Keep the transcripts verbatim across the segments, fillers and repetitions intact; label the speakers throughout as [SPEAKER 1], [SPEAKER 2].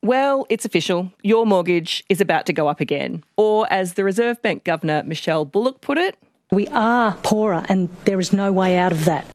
[SPEAKER 1] Well, it's official. Your mortgage is about to go up again. Or as the Reserve Bank Governor Michelle Bullock put it,
[SPEAKER 2] we are poorer and there is no way out of that.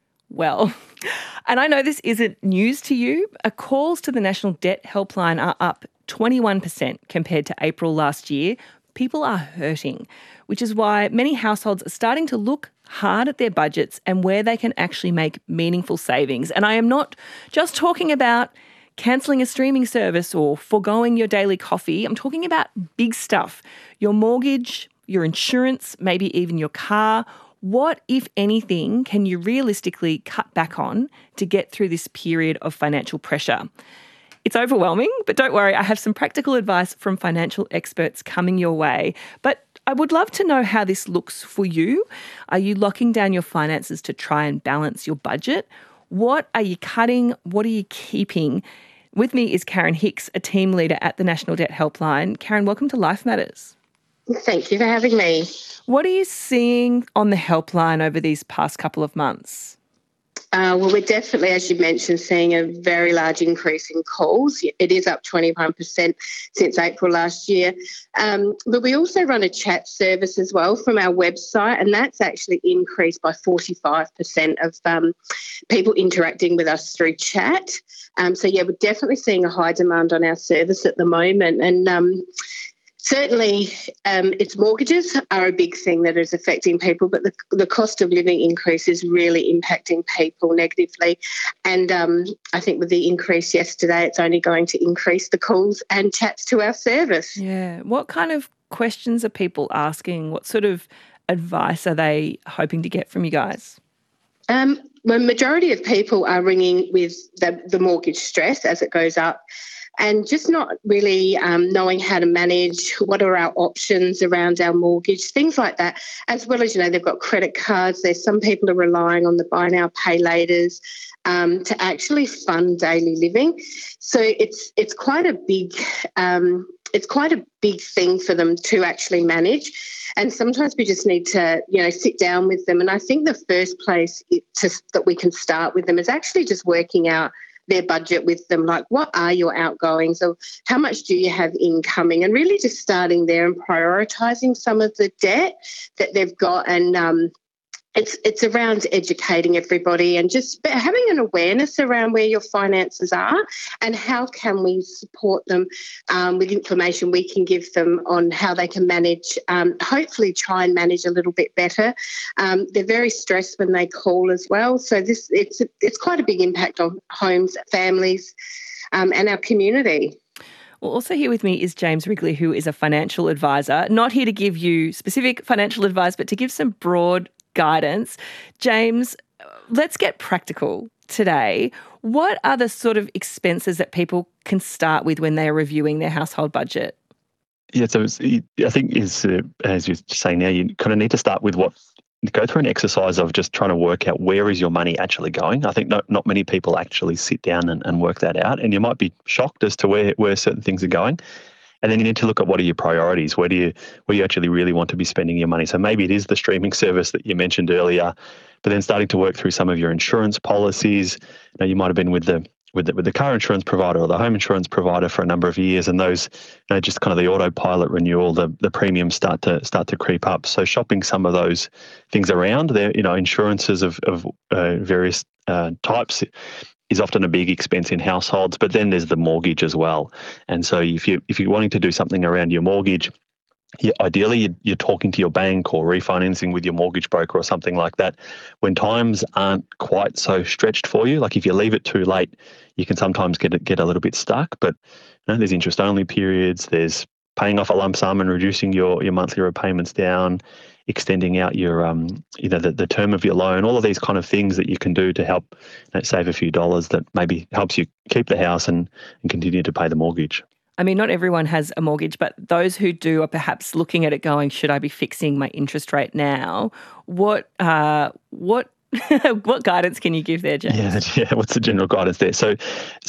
[SPEAKER 1] Well, and I know this isn't news to you. Uh, calls to the National Debt Helpline are up twenty-one percent compared to April last year. People are hurting, which is why many households are starting to look hard at their budgets and where they can actually make meaningful savings. And I am not just talking about cancelling a streaming service or foregoing your daily coffee. I'm talking about big stuff. Your mortgage, your insurance, maybe even your car. What, if anything, can you realistically cut back on to get through this period of financial pressure? It's overwhelming, but don't worry, I have some practical advice from financial experts coming your way. But I would love to know how this looks for you. Are you locking down your finances to try and balance your budget? What are you cutting? What are you keeping? With me is Karen Hicks, a team leader at the National Debt Helpline. Karen, welcome to Life Matters.
[SPEAKER 3] Thank you for having me.
[SPEAKER 1] What are you seeing on the helpline over these past couple of months?
[SPEAKER 3] Uh, well, we're definitely, as you mentioned, seeing a very large increase in calls. It is up twenty-one percent since April last year. Um, but we also run a chat service as well from our website, and that's actually increased by forty-five percent of um, people interacting with us through chat. Um, so, yeah, we're definitely seeing a high demand on our service at the moment. And um, certainly um, its mortgages are a big thing that is affecting people, but the, the cost of living increase is really impacting people negatively. And um, I think with the increase yesterday, it's only going to increase the calls and chats to our service.
[SPEAKER 1] Yeah. What kind of questions are people asking? What sort of advice are they hoping to get from you guys?
[SPEAKER 3] Um, the majority of people are ringing with the, the mortgage stress as it goes up, and just not really um, knowing how to manage what are our options around our mortgage, things like that, as well as, you know, they've got credit cards. There's some people are relying on the buy now, pay laters um, to actually fund daily living. So it's it's quite a big um, it's quite a big thing for them to actually manage. And sometimes we just need to, you know, sit down with them. And I think the first place it, to, that we can start with them is actually just working out their budget with them, like what are your outgoings, or how much do you have incoming, and really just starting there and prioritising some of the debt that they've got. And um, it's it's around educating everybody and just having an awareness around where your finances are and how can we support them um, with information we can give them on how they can manage, um, hopefully try and manage a little bit better. Um, they're very stressed when they call as well. So this it's it's quite a big impact on homes, families um, and our community.
[SPEAKER 1] Well, also here with me is James Wrigley, who is a financial advisor, not here to give you specific financial advice, but to give some broad guidance. James, let's get practical today. What are the sort of expenses that people can start with when they're reviewing their household budget?
[SPEAKER 4] Yeah, so it's, I think is uh, as you're saying now, you kind of need to start with what go through an exercise of just trying to work out where is your money actually going. I think not, not many people actually sit down and, and work that out, and you might be shocked as to where, where certain things are going. And then you need to look at what are your priorities. Where do you where you actually really want to be spending your money? So maybe it is the streaming service that you mentioned earlier, but then starting to work through some of your insurance policies. You know, you might have been with the with the, with the car insurance provider or the home insurance provider for a number of years, and those, you know, just kind of the autopilot renewal, the the premiums start to start to creep up. So shopping some of those things around, there, you know, insurances of of uh, various uh, types is often a big expense in households, but then there's the mortgage as well. And so if you if you're wanting to do something around your mortgage, you, ideally you're talking to your bank or refinancing with your mortgage broker or something like that. When times aren't quite so stretched for you, like if you leave it too late, you can sometimes get get a little bit stuck. But you know, there's interest only periods. There's paying off a lump sum and reducing your your monthly repayments down, extending out your um you know the, the term of your loan, all of these kind of things that you can do to help, you know, save a few dollars that maybe helps you keep the house and, and continue to pay the mortgage.
[SPEAKER 1] I mean, not everyone has a mortgage, but those who do are perhaps looking at it going, should I be fixing my interest rate now? What uh what what guidance can you give there, James?
[SPEAKER 4] Yeah, yeah. What's the general guidance there? So so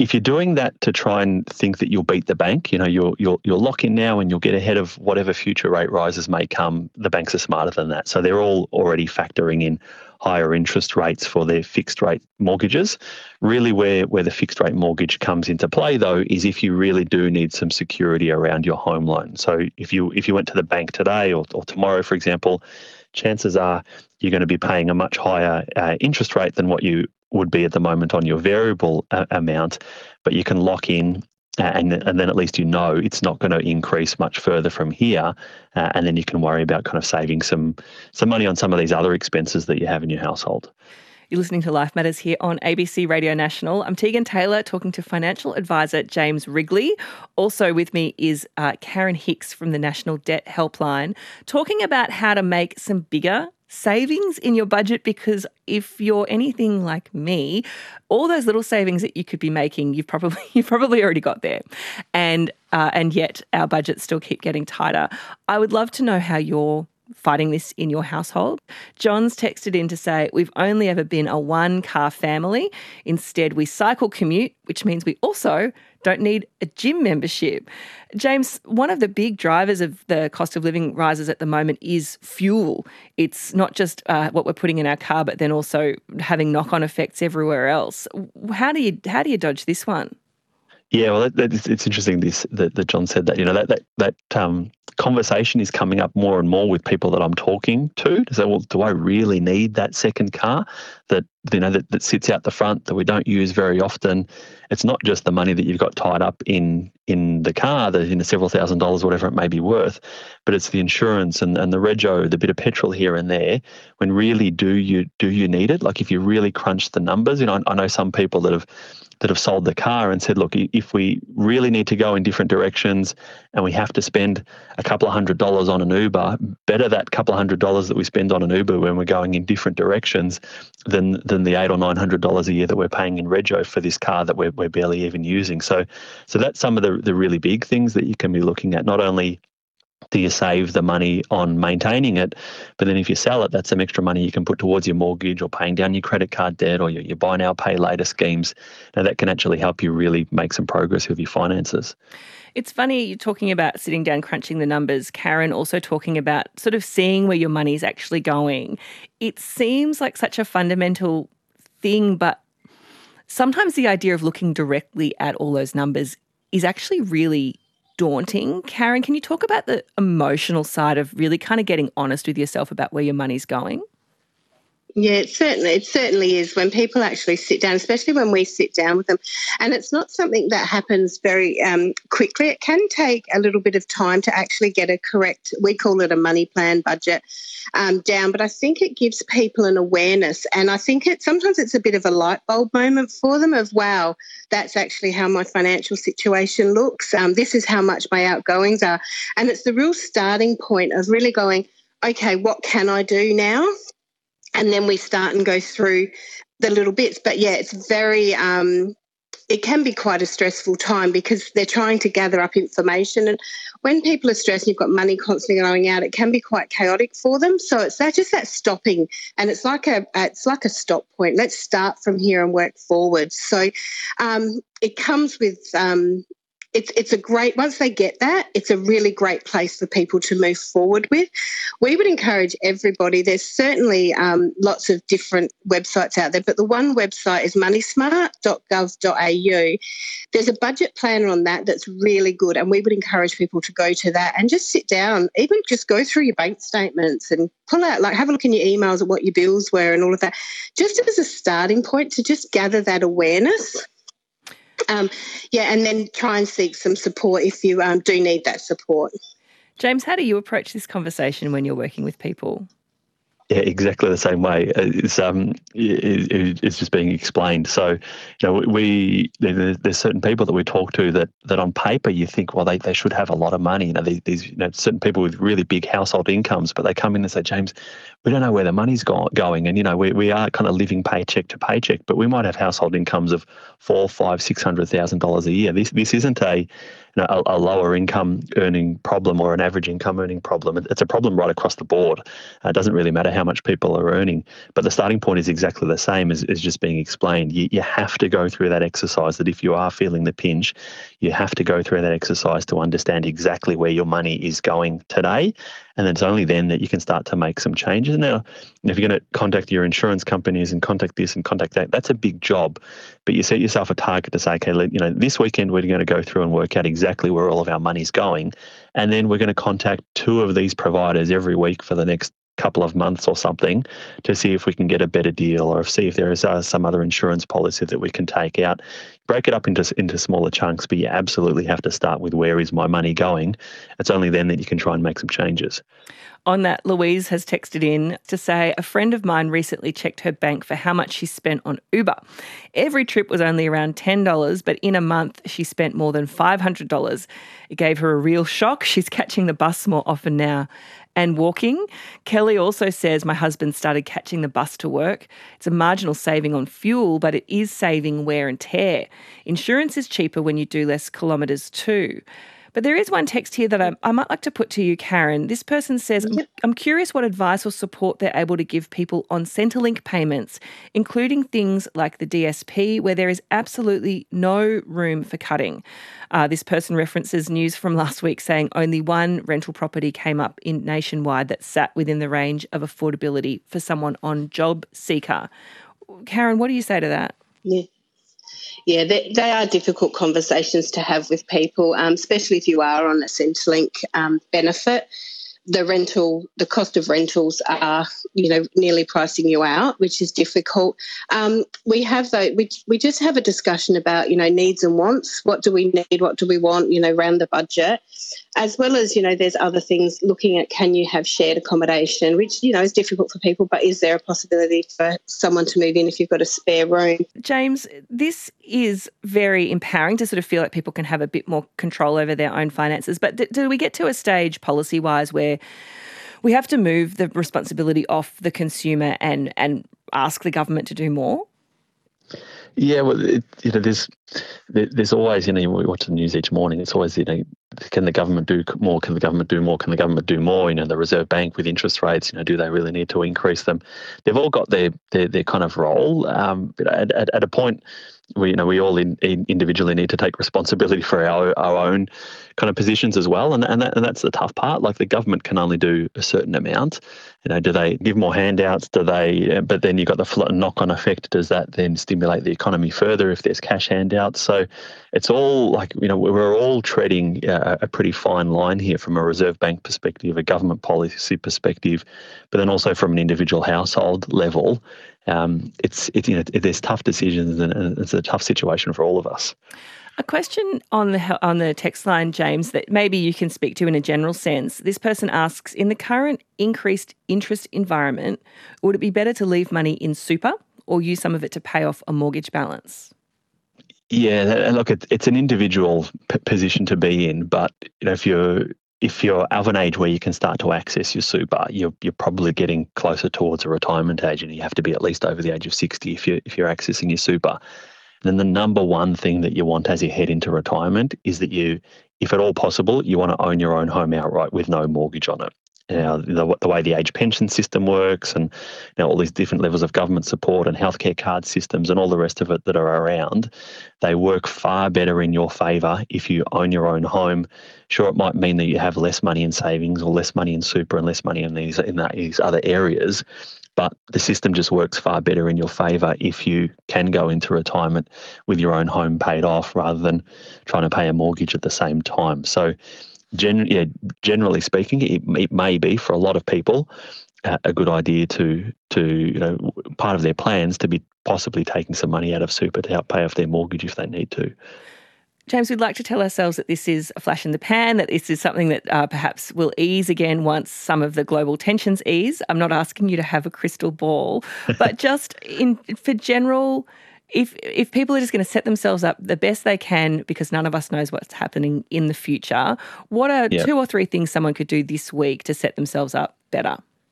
[SPEAKER 4] if you're doing that to try and think that you'll beat the bank, you know, you'll you'll you'll lock in now and you'll get ahead of whatever future rate rises may come. The banks are smarter than that, so they're all already factoring in higher interest rates for their fixed rate mortgages. Really, where where the fixed rate mortgage comes into play, though, is if you really do need some security around your home loan. So if you if you went to the bank today or, or tomorrow, for example, chances are you're going to be paying a much higher uh, interest rate than what you would be at the moment on your variable uh, amount, but you can lock in uh, and, and then at least you know it's not going to increase much further from here, uh, and then you can worry about kind of saving some some money on some of these other expenses that you have in your household.
[SPEAKER 1] You're listening to Life Matters here on A B C Radio National. I'm Tegan Taylor talking to financial advisor James Wrigley. Also with me is uh, Karen Hicks from the National Debt Helpline, talking about how to make some bigger savings in your budget, because if you're anything like me, all those little savings that you could be making, you've probably you've probably already got there, and uh, and yet our budgets still keep getting tighter. I would love to know how you're fighting this in your household. John's texted in to say, we've only ever been a one-car family. Instead, we cycle commute, which means we also don't need a gym membership. James, one of the big drivers of the cost of living rises at the moment is fuel. It's not just uh, what we're putting in our car, but then also having knock-on effects everywhere else. How do you how do you dodge this one?
[SPEAKER 4] Yeah, well, that, that, it's interesting this that, that John said that. You know, that that that um, conversation is coming up more and more with people that I'm talking to. To say, well, do I really need that second car that you know that, that sits out the front that we don't use very often? It's not just the money that you've got tied up in in the car, the you know several thousand dollars, whatever it may be worth, but it's the insurance and, and the rego, the bit of petrol here and there. When really do you do you need it? Like if you really crunch the numbers, you know, I, I know some people that have that have sold the car and said, look, if we really need to go in different directions and we have to spend a couple of hundred dollars on an Uber, better that couple of hundred dollars that we spend on an Uber when we're going in different directions than than the eight or nine hundred dollars a year that we're paying in rego for this car that we're we're barely even using. So, so that's some of the the really big things that you can be looking at. Not only do you save the money on maintaining it, but then if you sell it, that's some extra money you can put towards your mortgage or paying down your credit card debt or your, your buy now, pay later schemes. Now that can actually help you really make some progress with your finances.
[SPEAKER 1] It's funny you're talking about sitting down, crunching the numbers. Karen also talking about sort of seeing where your money is actually going. It seems like such a fundamental thing, but sometimes the idea of looking directly at all those numbers is actually really daunting. Karen, can you talk about the emotional side of really kind of getting honest with yourself about where your money's going?
[SPEAKER 3] Yeah, it certainly it certainly is when people actually sit down, especially when we sit down with them. And it's not something that happens very um, quickly. It can take a little bit of time to actually get a correct, we call it a money plan budget, um, down. But I think it gives people an awareness. And I think it sometimes it's a bit of a light bulb moment for them of, wow, that's actually how my financial situation looks. Um, this is how much my outgoings are. And it's the real starting point of really going, okay, what can I do now? And then we start and go through the little bits. But, yeah, it's very um, – it can be quite a stressful time because they're trying to gather up information. And when people are stressed and you've got money constantly going out, it can be quite chaotic for them. So it's that just that stopping, and it's like a it's like a stop point. Let's start from here and work forward. So um, it comes with um, – It's it's a great, once they get that, it's a really great place for people to move forward with. We would encourage everybody, there's certainly um, lots of different websites out there, but the one website is money smart dot gov dot a u. There's a budget planner on that that's really good, and we would encourage people to go to that and just sit down, even just go through your bank statements and pull out, like have a look in your emails at what your bills were and all of that, just as a starting point to just gather that awareness. Um, yeah, and then try and seek some support if you um, do need that support.
[SPEAKER 1] James, how do you approach this conversation when you're working with people?
[SPEAKER 4] Yeah, exactly the same way. It's um, it, it's just being explained. So, you know, we there, there's certain people that we talk to that that on paper you think, well, they, they should have a lot of money. You know, these, these you know certain people with really big household incomes, but they come in and say, James, we don't know where the money's go- going, and you know, we we are kind of living paycheck to paycheck, but we might have household incomes of four, five, six hundred thousand dollars a year. This this isn't a you know, a, a lower income earning problem or an average income earning problem. It's a problem right across the board. Uh, it doesn't really matter how much people are earning, but the starting point is exactly the same as, as just being explained. You, you have to go through that exercise, that if you are feeling the pinch, you have to go through that exercise to understand exactly where your money is going today. And then it's only then that you can start to make some changes. Now, if you're going to contact your insurance companies and contact this and contact that, that's a big job. But you set yourself a target to say, okay, you know, this weekend we're going to go through and work out exactly where all of our money's going. And then we're going to contact two of these providers every week for the next couple of months or something to see if we can get a better deal or see if there is uh, some other insurance policy that we can take out. Break it up into into smaller chunks, but you absolutely have to start with where is my money going. It's only then that you can try and make some changes.
[SPEAKER 1] On that, Louise has texted in to say, a friend of mine recently checked her bank for how much she spent on Uber. Every trip was only around ten dollars, but in a month she spent more than five hundred dollars. It gave her a real shock. She's catching the bus more often now. And walking. Kelly also says, my husband started catching the bus to work. It's a marginal saving on fuel, but it is saving wear and tear. Insurance is cheaper when you do less kilometres too. But there is one text here that I, I might like to put to you, Karen. This person says, I'm, I'm curious what advice or support they're able to give people on Centrelink payments, including things like the D S P, where there is absolutely no room for cutting. Uh, this person references news from last week saying only one rental property came up in Nationwide that sat within the range of affordability for someone on Job Seeker. Karen, what do you say to that?
[SPEAKER 3] Yeah. Yeah, they, they are difficult conversations to have with people, um, especially if you are on a Centrelink um, benefit. The rental, the cost of rentals are, you know, nearly pricing you out, which is difficult. Um, we have though, we we just have a discussion about, you know, needs and wants. What do we need? What do we want? You know, around the budget, as well as, you know, there's other things looking at, can you have shared accommodation, which, you know, is difficult for people, but is there a possibility for someone to move in if you've got a spare room?
[SPEAKER 1] James, this is very empowering to sort of feel like people can have a bit more control over their own finances. But do, do we get to a stage policy-wise where we have to move the responsibility off the consumer and, and ask the government to do more?
[SPEAKER 4] Yeah, well, it, you know, there's there's always, you know, we watch the news each morning. It's always, you know, can the government do more? Can the government do more? Can the government do more? You know, the Reserve Bank with interest rates, you know, do they really need to increase them? They've all got their their, their kind of role. Um, but at, at, at a point, we you know we all in, in individually need to take responsibility for our our own kind of positions as well, and and, that, and that's the tough part. Like, the government can only do a certain amount. You know, do they give more handouts? Do they? But then you've got the knock-on effect. Does that then stimulate the economy further if there's cash handouts? So it's all like, you know, we're all treading a, a pretty fine line here from a Reserve Bank perspective, a government policy perspective, but then also from an individual household level. Um, it's it, you know, there's tough decisions, and it's a tough situation for all of us.
[SPEAKER 1] A question on the on the text line, James, that maybe you can speak to in a general sense. This person asks, in the current increased interest environment, would it be better to leave money in super or use some of it to pay off a mortgage balance?
[SPEAKER 4] Yeah, look, it, it's an individual p- position to be in, but you know, if you're if you're of an age where you can start to access your super, you're you're probably getting closer towards a retirement age, and you have to be at least over the age of sixty if you if you're accessing your super. Then the number one thing that you want as you head into retirement is that you, if at all possible, you want to own your own home outright with no mortgage on it. Now, the, the way the age pension system works, and you know, all these different levels of government support and healthcare card systems and all the rest of it that are around, they work far better in your favour if you own your own home. Sure, it might mean that you have less money in savings or less money in super and less money in these in that, these other areas, but the system just works far better in your favour if you can go into retirement with your own home paid off rather than trying to pay a mortgage at the same time. So, gen- yeah, generally speaking, it, it may be for a lot of people uh, a good idea to, to you know, part of their plans to be possibly taking some money out of super to help pay off their mortgage if they need to.
[SPEAKER 1] James, we'd like to tell ourselves that this is a flash in the pan, that this is something that uh, perhaps will ease again once some of the global tensions ease. I'm not asking you to have a crystal ball, but just in for general, if if people are just going to set themselves up the best they can, because none of us knows what's happening in the future, what are
[SPEAKER 4] yep.
[SPEAKER 1] two or three things someone could do this week to set themselves up better?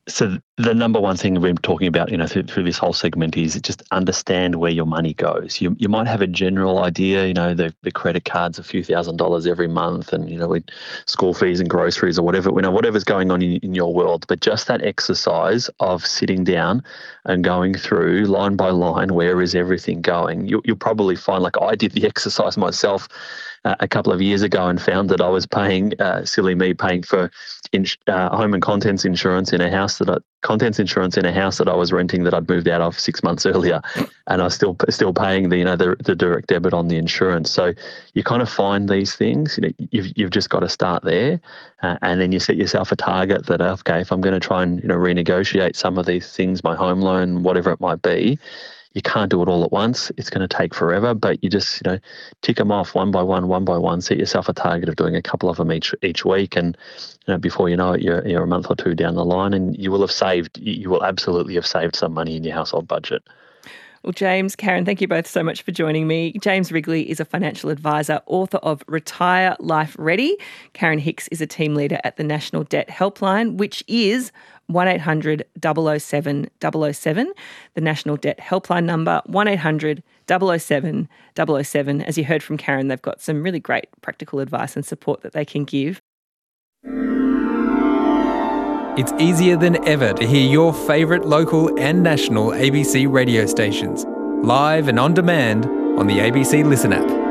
[SPEAKER 4] So the number one thing we've been talking about, you know, through, through this whole segment is just understand where your money goes. You you might have a general idea, you know, the, the credit card's a few thousand dollars every month, and you know, with school fees and groceries or whatever, you know, whatever's going on in, in your world. But just that exercise of sitting down and going through line by line, where is everything going? You, you'll probably find, like I did the exercise myself uh, a couple of years ago and found that I was paying, uh, silly me, paying for in, uh, home and contents insurance in a house that I, contents insurance in a house that I was renting that I'd moved out of six months earlier, and I was still still paying the you know the, the direct debit on the insurance. So you kind of find these things. You know, you've you've just got to start there, uh, and then you set yourself a target that okay, if I'm going to try and you know renegotiate some of these things, my home loan, whatever it might be. You can't do it all at once. It's going to take forever, but you just, you know, tick them off one by one, one by one. Set yourself a target of doing a couple of them each each week, and you know, before you know it, you're you're a month or two down the line, and you will have saved. You will absolutely have saved some money in your household budget.
[SPEAKER 1] Well, James, Karen, thank you both so much for joining me. James Wrigley is a financial advisor, author of Retire Life Ready. Karen Hicks is a team leader at the National Debt Helpline, which is one eight hundred double oh seven double oh seven. The National Debt Helpline number, one eight hundred double oh seven double oh seven. As you heard from Karen, they've got some really great practical advice and support that they can give.
[SPEAKER 5] It's easier than ever to hear your favourite local and national A B C radio stations, live and on demand on the A B C Listen app.